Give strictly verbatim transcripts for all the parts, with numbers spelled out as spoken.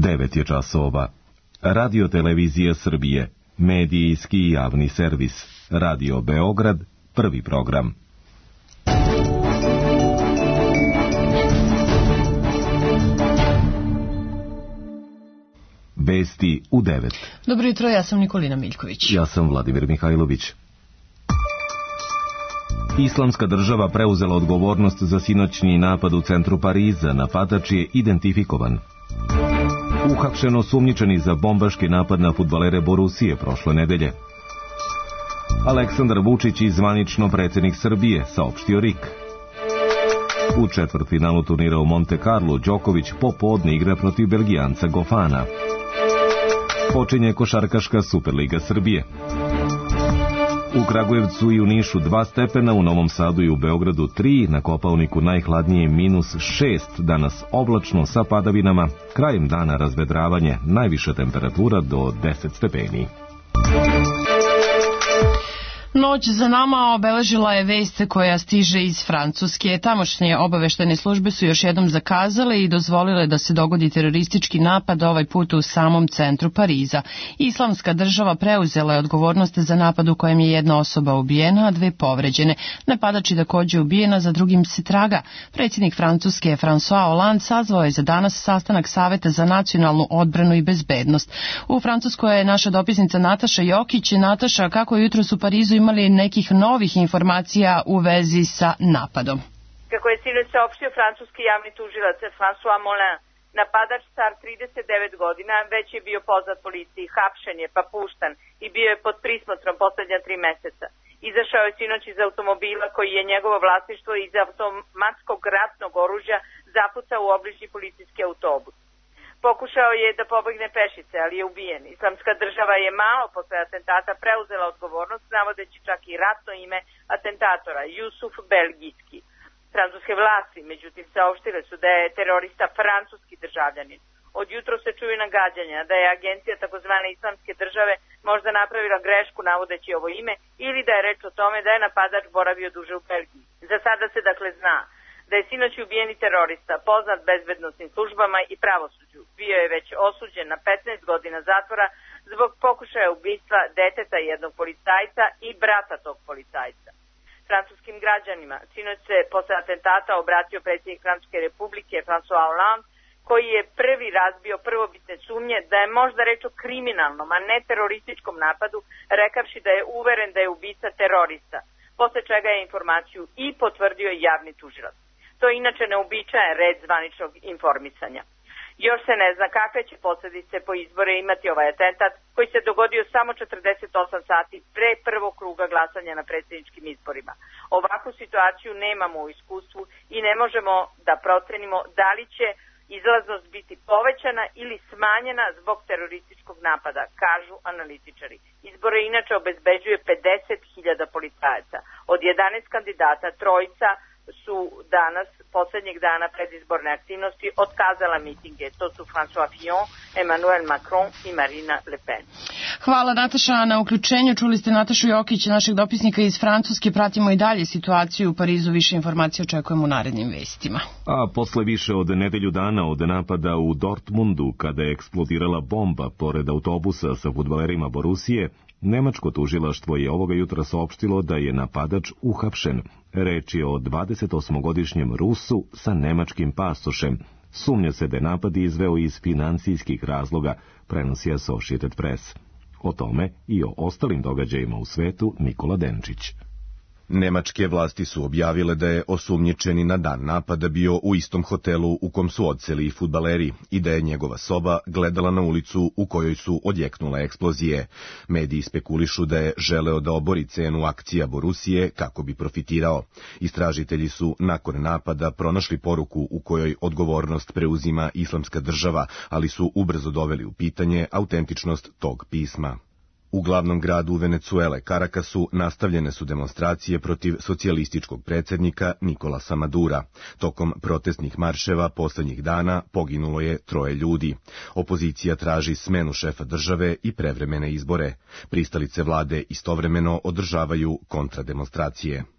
devet je časova. Radio Televizija Srbije, medijski i javni servis. Radio Beograd, prvi program. Vesti u devet. Dobro jutro, ja sam Nikolina Miljković. Ja sam Vladimir Mihajlović. Islamska država preuzela odgovornost za sinoćni napad u centru Pariza. Napadač je identifikovan. Uhapšeno sumnjičeni za bombaški napad na fudbalere Borusije prošle nedelje. Aleksandar Vučić i zvanično predsjednik Srbije, saopštio R I K. U četvrtfinalu turnira u Monte Carlo Đoković popodne igra protiv Belgijanca Gofana. Počinje košarkaška Superliga Srbije. U Kragujevcu i u Nišu dva stepena, u Novom Sadu i u Beogradu tri, na Kopaoniku najhladnije minus šest, danas oblačno sa padavinama, krajem dana razvedravanje, najviša temperatura do deset stepeni. Noć za nama obeležila je vest koja stiže iz Francuske. Tamošnje obaveštene službe su još jednom zakazale i dozvolile da se dogodi teroristički napad, ovaj put u samom centru Pariza. Islamska država preuzela je odgovornost za napad u kojem je jedna osoba ubijena, a dve povređene. Napadač je također ubijena, za drugim se traga. Predsjednik Francuske François Hollande sazvao je za danas sastanak Saveta za nacionalnu odbranu i bezbednost. U Francuskoj je naša dopisnica Nataša Jokić. Nataša, kako je jutros u Parizu, imali nekih novih informacija u vezi sa napadom? Kako je sinoć saopštio francuski javni tužilac François Molin, napadač star trideset devet godina već je bio poznat policiji, hapšen je pa puštan i bio je pod prismotrom poslednja tri meseca. Izašao je sinoć iz automobila koji je njegovo vlasništvo i iz automatskog ratnog oružja zapucao u obližnji policijski autobus. Pokušao je da pobegne pešice, ali je ubijen. Islamska država je malo posle atentata preuzela odgovornost, navodeći čak i ratno ime atentatora, Jusuf Belgijski. Francuske vlasti, međutim, saopštile su da je terorista francuski državljanin. Od jutro se čuju nagađanja da je agencija takozvane Islamske države možda napravila grešku navodeći ovo ime ili da je reč o tome da je napadač boravio duže u Belgiji. Za sada se dakle zna da je sinoć ubijeni terorista, poznat bezbednosnim službama i pravosuđu. Bio je već osuđen na petnaest godina zatvora zbog pokušaja ubistva deteta jednog policajca i brata tog policajca. Francuskim građanima sinoć se posle atentata obratio predsjednik Francuske republike François Hollande, koji je prvi razbio prvobitne sumnje da je možda reč o kriminalnom, a ne terorističkom napadu, rekavši da je uveren da je ubica terorista, posle čega je informaciju i potvrdio javni tužilac. To je inače neobičajen red zvaničnog informisanja. Još se ne zna kakve će posljedice po izbore imati ovaj atentat, koji se dogodio samo četrdeset osam sati pre prvog kruga glasanja na predsjedničkim izborima. Ovakvu situaciju nemamo u iskustvu i ne možemo da procenimo da li će izlaznost biti povećana ili smanjena zbog terorističkog napada, kažu analitičari. Izbore inače obezbeđuje pedeset hiljada policajaca. Od jedanaest kandidata trojica su danas, posljednjeg dana predizborne aktivnosti, otkazala mitinge. To su François Fillon, Emmanuel Macron i Marine Le Pen. Hvala Nataša na uključenju. Čuli ste Natašu Jokić, našeg dopisnika iz Francuske. Pratimo i dalje situaciju u Parizu. Više informacije očekujemo u narednim vestima. A posle više od nedelju dana od napada u Dortmundu, kada je eksplodirala bomba pored autobusa sa fudbalerima Borusije, nemačko tužilaštvo je ovoga jutra saopštilo da je napadač uhapšen. Reč je o dvadesetosmogodišnjem Rusu sa nemačkim pasošem. Sumnja se da je napad izveo iz financijskih razloga, prenosi Associated Press. O tome i o ostalim događajima u svetu Nikola Denčić. Nemačke vlasti su objavile da je osumnjičeni na dan napada bio u istom hotelu u kom su odseli i fudbaleri i da je njegova soba gledala na ulicu u kojoj su odjeknule eksplozije. Mediji spekulišu da je želeo da obori cenu akcija Borusije kako bi profitirao. Istražitelji su nakon napada pronašli poruku u kojoj odgovornost preuzima Islamska država, ali su ubrzo doveli u pitanje autentičnost tog pisma. U glavnom gradu Venecuele, Karakasu, nastavljene su demonstracije protiv socijalističkog predsjednika Nikolasa Madura. Tokom protestnih marševa posljednjih dana poginulo je troje ljudi. Opozicija traži smenu šefa države i prevremene izbore. Pristalice vlade istovremeno održavaju kontrademonstracije.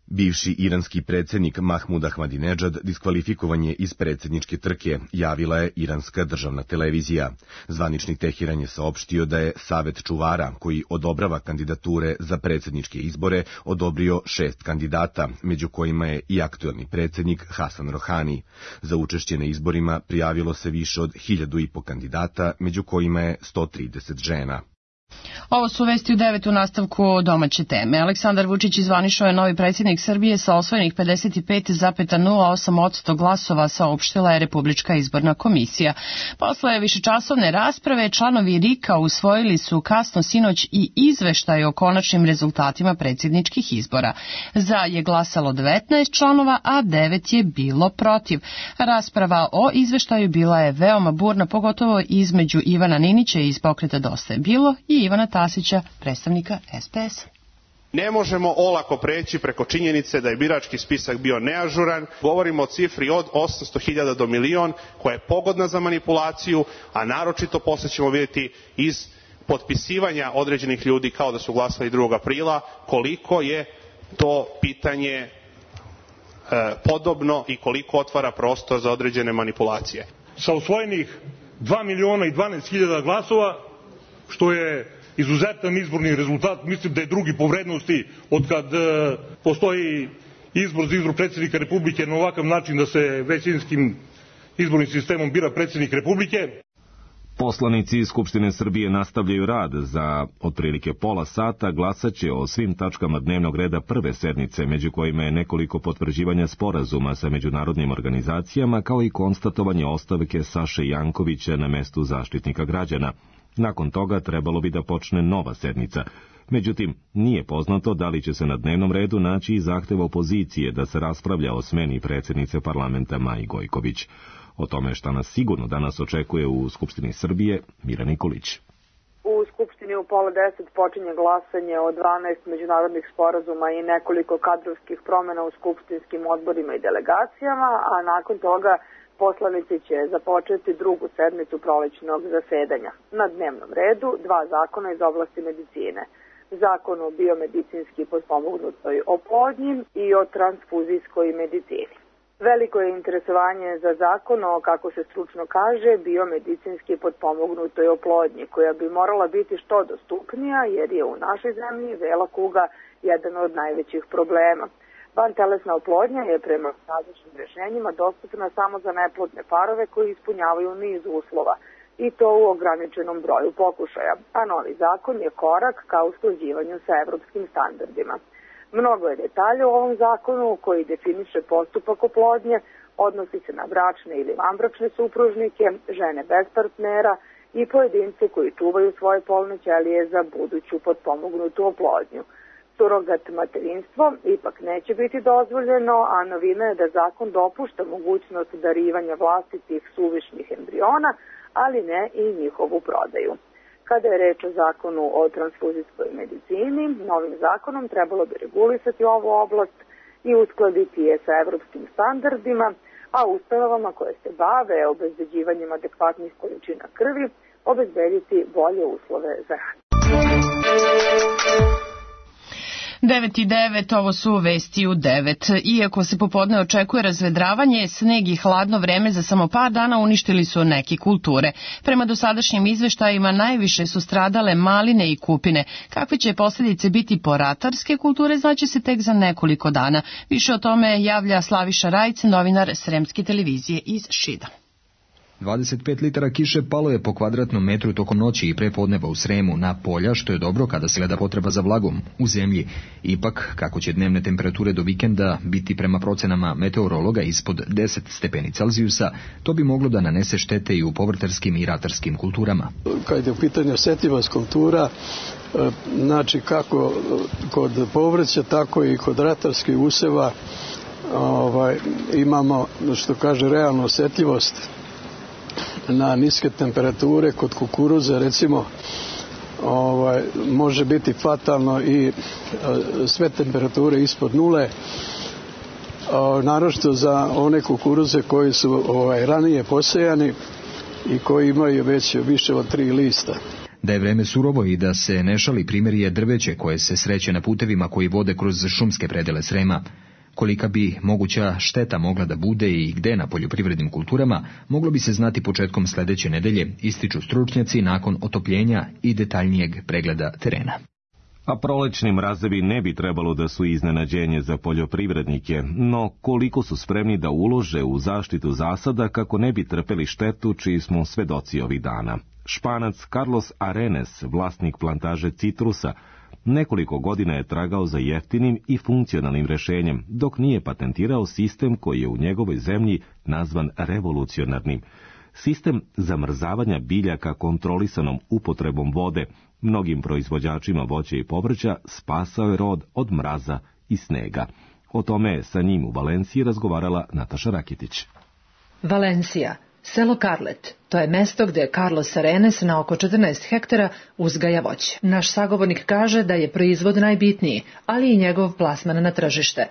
Bivši iranski predsjednik Mahmud Ahmadinejad diskvalifikovan je iz predsjedničke trke, javila je iranska državna televizija. Zvanični Teheran je saopštio da je Savet čuvara, koji odobrava kandidature za predsjedničke izbore, odobrio šest kandidata, među kojima je i aktuelni predsjednik Hasan Rohani. Za učešće na izborima prijavilo se više od hiljadu i po kandidata, među kojima je sto trideset žena. Ovo su vesti u devet u nastavku domaće teme. Aleksandar Vučić izvanišao je novi predsjednik Srbije sa osvojenih pedeset pet zarez nula osam posto glasova, saopštila je Republička izborna komisija. Posle višečasovne rasprave članovi R I K-a usvojili su kasno sinoć i izveštaj o konačnim rezultatima predsjedničkih izbora. Za je glasalo devetnaest članova, a devet je bilo protiv. Rasprava o izveštaju bila je veoma burna, pogotovo između Ivana Ninića iz Pokreta Dosta je bilo i Ivana Tasića, predstavnika S P S-a. Ne možemo olako preći preko činjenice da je birački spisak bio neažuran. Govorimo o cifri od osamsto hiljada do milion, koja je pogodna za manipulaciju, a naročito posle ćemo vidjeti iz potpisivanja određenih ljudi kao da su glasali drugog aprila, koliko je to pitanje e, podobno i koliko otvara prostor za određene manipulacije. Sa osvojenih dva miliona i dvanaest hiljada glasova, što je izuzetan izborni rezultat, mislim da je drugi po vrednosti od kad e, postoji izbor za izbor predsjednika Republike na ovakav način da se većinskim izbornim sistemom bira predsjednik Republike. Poslanici Skupštine Srbije nastavljaju rad. Za otprilike pola sata glasaće o svim tačkama dnevnog reda prve sednice, među kojima je nekoliko potvrđivanja sporazuma sa međunarodnim organizacijama, kao i konstatovanje ostavke Saše Jankovića na mestu Zaštitnika građana. Nakon toga trebalo bi da počne nova sednica. Međutim, nije poznato da li će se na dnevnom redu naći i zahtev opozicije da se raspravlja o smeni predsjednice parlamenta Maji Gojković. O tome šta nas sigurno danas očekuje u Skupštini Srbije, Mira Nikolić. U Skupštini u pola deset počinje glasanje o dvanaest međunarodnih sporazuma i nekoliko kadrovskih promjena u skupštinskim odborima i delegacijama, a nakon toga poslanici će započeti drugu sednicu prolećnog zasedanja. Na dnevnom redu dva zakona iz oblasti medicine. Zakon o biomedicinski potpomognutoj oplodnji i o transfuzijskoj medicini. Veliko je interesovanje za zakon o, kako se stručno kaže, biomedicinski potpomognutoj oplodnji, koja bi morala biti što dostupnija, jer je u našoj zemlji bela kuga jedan od najvećih problema. Vantelesna oplodnja je prema različitim rješenjima dostupna samo za neplodne parove koji ispunjavaju niz uslova, i to u ograničenom broju pokušaja, a novi zakon je korak ka usklađivanju sa evropskim standardima. Mnogo je detalja u ovom zakonu koji definiše postupak oplodnje, odnosi se na bračne ili vanbračne supružnike, žene bez partnera i pojedince koji čuvaju svoje polne ćelije za buduću potpomognutu oplodnju. Surogat materinstvo ipak neće biti dozvoljeno, a novina je da zakon dopušta mogućnost darivanja vlastitih suvišnih embriona, ali ne i njihovu prodaju. Kada je reč o zakonu o transfuzijskoj medicini, novim zakonom trebalo bi regulisati ovu oblast i uskladiti je sa evropskim standardima, a ustanovama koje se bave obezbeđivanjem adekvatnih količina krvi obezbediti bolje uslove za rad. devet i devet, ovo su vesti u devet. Iako se popodne očekuje razvedravanje, sneg i hladno vreme za samo par dana uništili su neke kulture. Prema dosadašnjim izveštajima najviše su stradale maline i kupine. Kakve će posljedice biti po ratarske kulture, znaće se tek za nekoliko dana. Više o tome javlja Slaviša Rajc, novinar Sremske televizije iz Šida. dvadeset pet litara kiše palo je po kvadratnom metru tokom noći i prepodneva u Sremu na polja, što je dobro kada se gleda potreba za vlagom u zemlji. Ipak, kako će dnevne temperature do vikenda biti prema procenama meteorologa ispod deset stepeni Celzijusa, to bi moglo da nanese štete i u povrtarskim i ratarskim kulturama. Kad je u pitanju osjetljivost kultura, znači kako kod povrća, tako i kod ratarskih useva ovaj, imamo, što kaže, realnu osjetljivost na niske temperature. Kod kukuruza recimo ovaj, može biti fatalno i sve temperature ispod nule, naročito za one kukuruze koji su ovaj, ranije posejani i koji imaju već više od tri lista. Da je vreme surovo i da se ne šali, primjer je drveće koje se sreće na putevima koji vode kroz šumske predele Srema. Kolika bi moguća šteta mogla da bude i gde na poljoprivrednim kulturama, moglo bi se znati početkom sledeće nedelje, ističu stručnjaci nakon otopljenja i detaljnijeg pregleda terena. A prolećni mrazevi ne bi trebalo da su iznenađenje za poljoprivrednike, no koliko su spremni da ulože u zaštitu zasada kako ne bi trpeli štetu čiji smo svedoci ovih dana. Španac Carlos Arenes, vlasnik plantaže citrusa, nekoliko godina je tragao za jeftinim i funkcionalnim rešenjem, dok nije patentirao sistem koji je u njegovoj zemlji nazvan revolucionarnim. Sistem zamrzavanja biljaka kontrolisanom upotrebom vode mnogim proizvođačima voća i povrća spasao je rod od mraza i snega. O tome je sa njim u Valenciji razgovarala Nataša Rakitić. Valencija, selo Carlet. To je mesto gde Carlos Arenes na oko četrnaest hektara uzgaja voće. Naš sagovornik kaže da je proizvod najbitniji, ali i njegov plasman na tržište.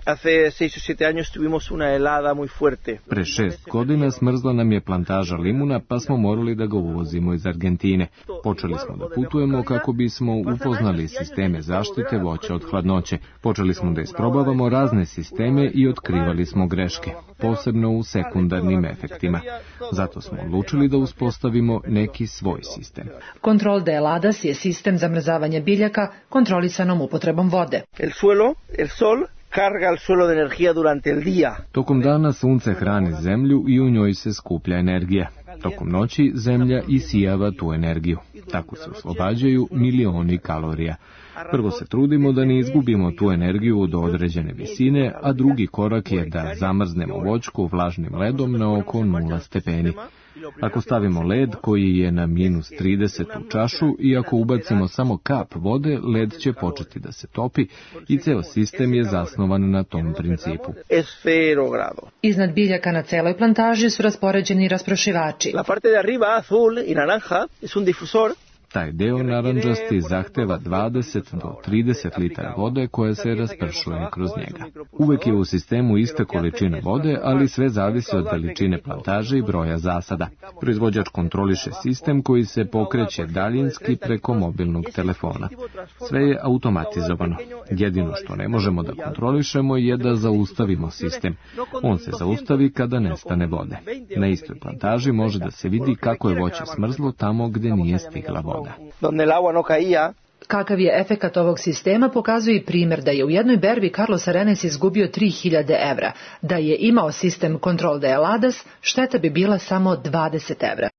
Pre šest godina smrzla nam je plantaža limuna, pa smo morali da ga uvozimo iz Argentine. Počeli smo da putujemo kako bismo upoznali sisteme zaštite voća od hladnoće. Počeli smo da isprobavamo razne sisteme i otkrivali smo greške, posebno u sekundarnim efektima. Zato smo odlučili da uspostavimo neki svoj sistem. Control de heladas je sistem zamrzavanja biljaka kontrolisanom upotrebom vode. El suelo, el sol, carga el suelo de energía durante el día. Tokom dana sunce hrani zemlju i u njoj se skuplja energija. Tokom noći zemlja isijava tu energiju. Tako se oslobađaju milioni kalorija. Prvo se trudimo da ne izgubimo tu energiju do određene visine, a drugi korak je da zamrznemo voćku vlažnim ledom na oko nula stepeni. Ako stavimo led koji je na minus trideset u čašu i ako ubacimo samo kap vode, led će početi da se topi i ceo sistem je zasnovan na tom principu. Iznad biljaka na celoj plantaži su raspoređeni rasprošivači. La parte de arriba azul y naranja es un difusor. Taj deo narandžasti zahteva dvadeset do trideset litara vode koja se raspršuje kroz njega. Uvek je u sistemu ista količina vode, ali sve zavisi od veličine plantaže i broja zasada. Proizvođač kontroliše sistem koji se pokreće daljinski preko mobilnog telefona. Sve je automatizovano. Jedino što ne možemo da kontrolišemo je da zaustavimo sistem. On se zaustavi kada nestane vode. Na istoj plantaži može da se vidi kako je voće smrzlo tamo gde nije stigla voda. Kakav je efekat ovog sistema pokazuje i primjer da je u jednoj berbi Carlos Arenes izgubio tri hiljade evra. Da je imao sistem Control de heladas, šteta bi bila samo dvadeset evra.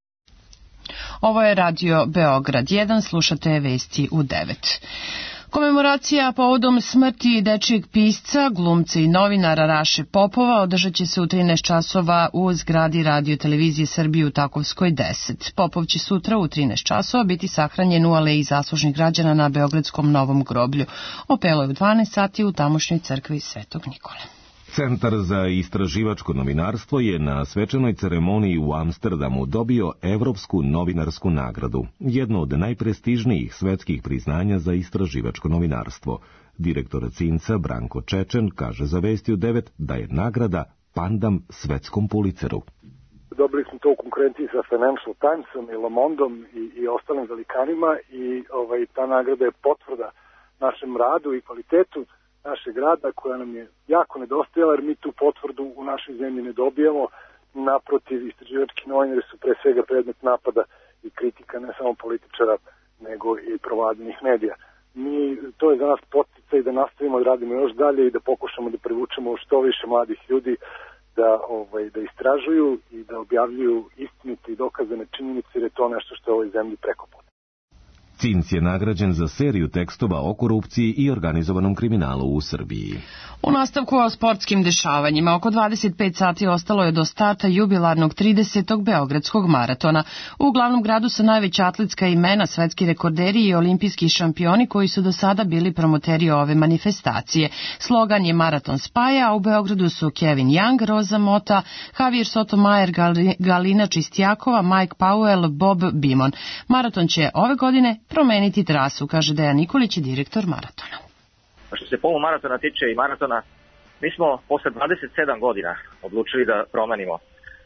Ovo je Radio Beograd jedan, slušate vesti u devet. Komemoracija povodom smrti dečijeg pisca, glumca i novinara Raše Popova održat će se u trinaest časova u zgradi Radio Televizije Srbije u Takovskoj deset. Popov će sutra u trinaest časova biti sahranjen u aleji zaslužnih građana na Beogradskom Novom groblju. Opelo je u dvanaest sati u tamošnjoj crkvi Svetog Nikole. Centar za istraživačko novinarstvo je na svečanoj ceremoniji u Amsterdamu dobio Evropsku novinarsku nagradu, jedno od najprestižnijih svetskih priznanja za istraživačko novinarstvo. Direktor Cinca Branko Čečen kaže za Vesti u devet da je nagrada pandam svetskom Pulitzeru. Dobili smo to u konkurenciji sa Financial Timesom i Le Mondom i, i ostalim velikanima i ovaj, ta nagrada je potvrda našem radu i kvalitetu našeg rada koja nam je jako nedostajala, jer mi tu potvrdu u našoj zemlji ne dobijamo. Naprotiv, istraživački novinari su pre svega predmet napada i kritika ne samo političara, nego i provladinih medija. Mi, to je za nas podsticaj da nastavimo da radimo još dalje i da pokušamo da privučemo što više mladih ljudi da, ovaj, da istražuju i da objavljuju istinite i dokazane činjenice, jer je to nešto što je ovoj zemlji preko potrebno. Cinc je nagrađen za seriju tekstova o korupciji i organizovanom kriminalu u Srbiji. U nastavku o sportskim dešavanjima, oko dvadeset pet sati ostalo je do starta jubilarnog tridesetog Beogradskog maratona. U glavnom gradu su najveća atletska imena, svetski rekorderi i olimpijski šampioni koji su do sada bili promoteri ove manifestacije. Slogan je Maraton spaja, a u Beogradu su Kevin Young, Roza Mota, Javier Sotomayor, Galina Čistjakova, Mike Powell, Bob Beamon. Maraton će ove godine promeniti trasu, kaže Dejan Nikolić, direktor maratona. Što se polumaratona tiče i maratona, mi smo posle dvadeset sedam godina odlučili da promenimo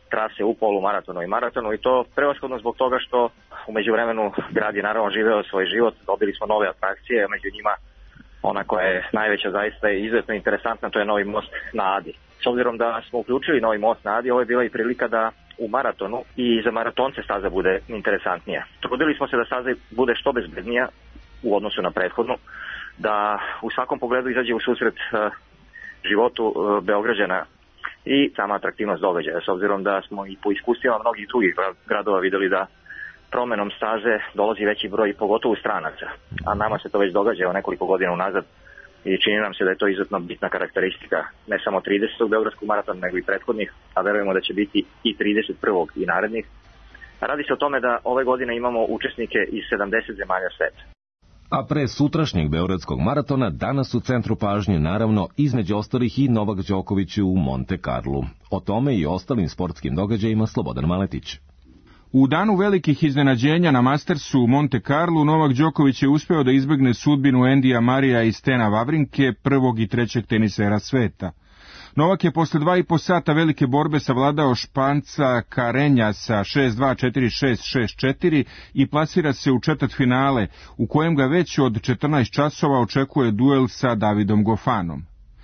trase u polumaratonu i maratonu i to prevashodno zbog toga što u međuvremenu grad je naravno živeo svoj život, dobili smo nove atrakcije, među njima ona koja je najveća zaista i izuzetno interesantna, to je novi most na Adi. S obzirom da smo uključili novi most na Adi, ovo je bila i prilika da u maratonu i za maratonce staza bude interesantnija. Trudili smo se da staza bude što bezbednija u odnosu na prethodnu, da u svakom pogledu izađe u susret uh, životu uh, Beograđana i sama atraktivnost događaja, s obzirom da smo i po iskustvima mnogih drugih gradova videli da promenom staze dolazi veći broj pogotovo stranaca, a nama se to već događa nekoliko godina unazad i čini nam se da je to izuzetno bitna karakteristika ne samo tridesetog Beogradskog maratona nego i prethodnih, a verujemo da će biti i trideset prvog i narednih. Radi se o tome da ove godine imamo učesnike iz sedamdeset zemalja sveta. A pre sutrašnjeg Beogradskog maratona danas u centru pažnje naravno između ostalih i Novak Đoković u Monte Carlu. O tome i ostalim sportskim događajima Slobodan Maletić. U danu velikih iznenađenja na Mastersu u Monte Carlu Novak Đoković je uspeo da izbegne sudbinu Endija Marija i Stena Wawrinke, prvog i trećeg tenisera sveta. Novak je posle dva i po sata velike borbe savladao Španca Karenja sa šest dva, četiri šest, šest četiri i plasira se u četvrtfinale, u kojem ga već od četrnaest časova očekuje duel sa Davidom Gofanom.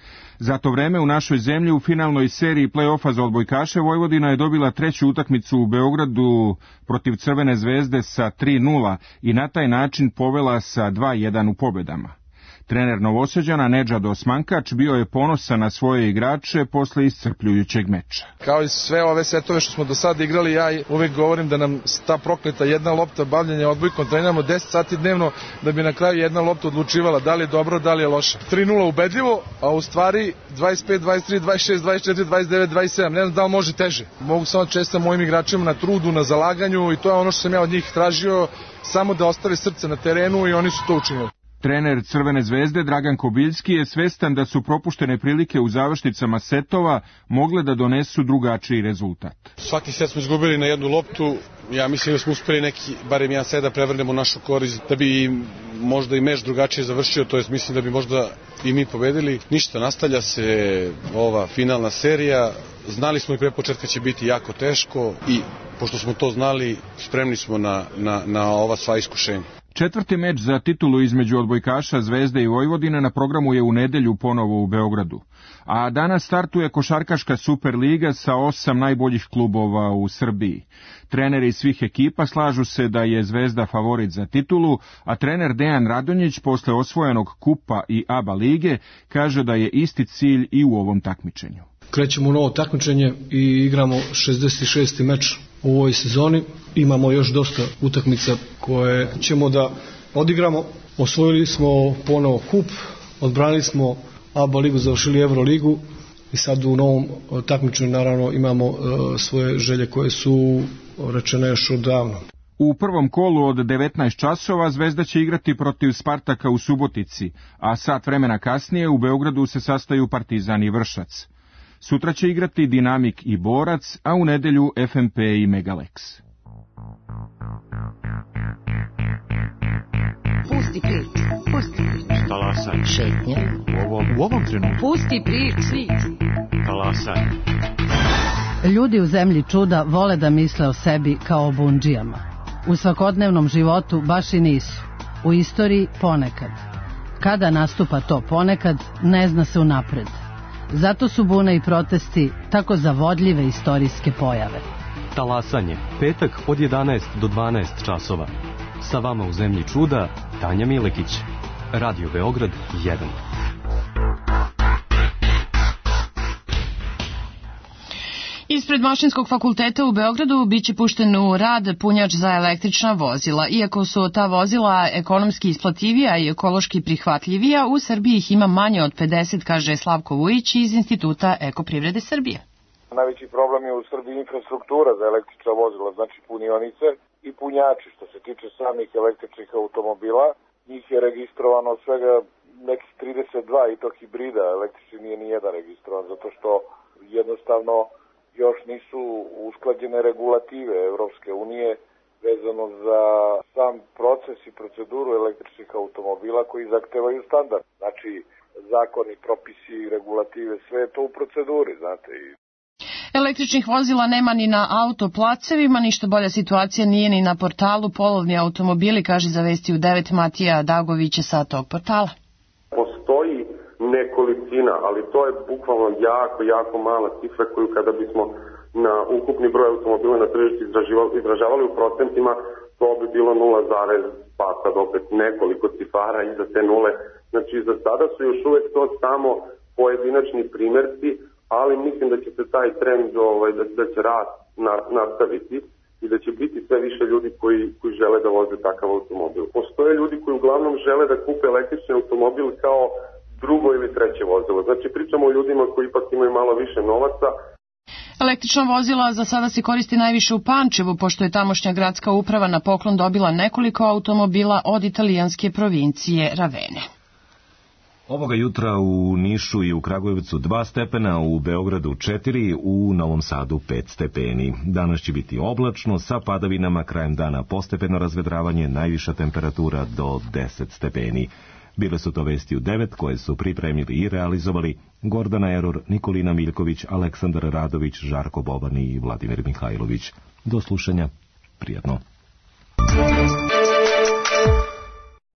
Za to vreme u našoj zemlji u finalnoj seriji play-offa za odbojkaše Vojvodina je dobila treću utakmicu u Beogradu protiv Crvene zvezde sa tri nula i na taj način povela sa dva jedan u pobedama. Trener Novosađana Nedžad Osmankač bio je ponosan na svoje igrače posle iscrpljujućeg meča. Kao i sve ove setove što smo do sada igrali, ja uvek govorim da nam ta prokleta jedna lopta bavljenja odbojkom treniramo deset sati dnevno da bi na kraju jedna lopta odlučivala da li je dobro, da li je loše. tri nula ubedljivo, a u stvari dvadeset pet, dvadeset tri, dvadeset šest, dvadeset četiri, dvadeset devet, dvadeset sedam. Ne znam da li može teže. Mogu samo čestitam mojim igračima na trudu, na zalaganju i to je ono što sam ja od njih tražio, samo da ostave srce na terenu i oni su to učinili. Trener Crvene zvezde Dragan Kobiljski je svestan da su propuštene prilike u završnicama setova mogle da donesu drugačiji rezultat. Svaki set smo izgubili na jednu loptu, ja mislim da smo uspeli neki, barem jedan set da prevrnemo našu korist, da bi možda i meč drugačije završio, to jest mislim da bi možda i mi pobedili. Ništa, nastavlja se ova finalna serija, znali smo i pre početka će biti jako teško i pošto smo to znali, spremni smo na, na, na ova sva iskušenja. Četvrti meč za titulu između odbojkaša Zvezde i Vojvodine na programu je u nedelju ponovo u Beogradu. A danas startuje košarkaška Superliga sa osam najboljih klubova u Srbiji. Treneri svih ekipa slažu se da je Zvezda favorit za titulu, a trener Dejan Radonjić posle osvojenog kupa i A B A lige kaže da je isti cilj i u ovom takmičenju. Krećemo u novo takmičenje i igramo šezdeset šesti meč u ovoj sezoni. Imamo još dosta utakmica koje ćemo da odigramo. Osvojili smo ponovo kup, odbranili smo A B A ligu, završili Euro ligu i sad u novom takmičenju naravno imamo uh, svoje želje koje su rečene još odavno. U prvom kolu od devetnaest časova Zvezda će igrati protiv Spartaka u Subotici, a sat vremena kasnije u Beogradu se sastaju Partizan i Vršac. Sutra će igrati Dinamik i Borac, a u nedelju F M P i Megalex. Pusti priču, pusti priču. Talasaj. Šetnje. U ovom, u ovom trenutku. Pusti priču. Talasaj. Ljudi u zemlji čuda vole da misle o sebi kao o bundžijama. U svakodnevnom životu baš i nisu. U istoriji ponekad. Kada nastupa to ponekad, ne zna se unapred. Zato su bune i protesti tako zavodljive istorijske pojave. Talasanje, petak od jedanaest do dvanaest časova. Sa vama u zemlji čuda, Tanja Milekić. Radio Beograd jedan. Ispred Mašinskog fakulteta u Beogradu biće pušten u rad punjač za električna vozila. Iako su ta vozila ekonomski isplativija i ekološki prihvatljivija, u Srbiji ih ima manje od pedeset, kaže Slavko Vujić iz Instituta Ekoprivrede Srbije. Najveći problem je u Srbiji infrastruktura za električna vozila, znači punionice i punjači. Što se tiče samih električnih automobila, njih je registrovano svega nekih trideset dva i to hibrida, električni nije ni jedan registrovan, zato što jednostavno još nisu usklađene regulative Evropske unije vezano za sam proces i proceduru električnih automobila koji zahtevaju standard. Znači, zakoni, propisi, regulative, sve je to u proceduri, znate. Električnih vozila nema ni na autoplacevima, ništa bolja situacija nije ni na portalu Polovni automobili, kaže za Vesti u devet Matija Dagovića sa tog portala. Postoji nekolicina, ali to je bukvalno jako, jako mala cifra koju kada bismo na ukupni broj automobila na tržištu izražavali u procentima, to bi bilo nula, pa sad opet nekoliko cifara iza te nule. Znači, za sada su još uvek to samo pojedinačni primjerci, ali mislim da će se taj trend, ovaj, da, da će rast na, nastaviti i da će biti sve više ljudi koji, koji žele da voze takav automobil. Postoje ljudi koji uglavnom žele da kupe električni automobil kao drugo ili treće vozilo. Znači, pričamo o ljudima koji ipak imaju malo više novaca. Električna vozila za sada se koristi najviše u Pančevu, pošto je tamošnja gradska uprava na poklon dobila nekoliko automobila od italijanske provincije Ravene. Ovoga jutra u Nišu i u Kragujevcu dva stepena, u Beogradu četiri, u Novom Sadu pet stepeni. Danas će biti oblačno, sa padavinama, krajem dana postepeno razvedravanje, najviša temperatura do deset stepeni. Bile su to Vesti u devet koje su pripremili i realizovali Gordana Eror, Nikolina Miljković, Aleksandar Radović, Žarko Boban i Vladimir Mihajlović. Do slušanja, prijatno.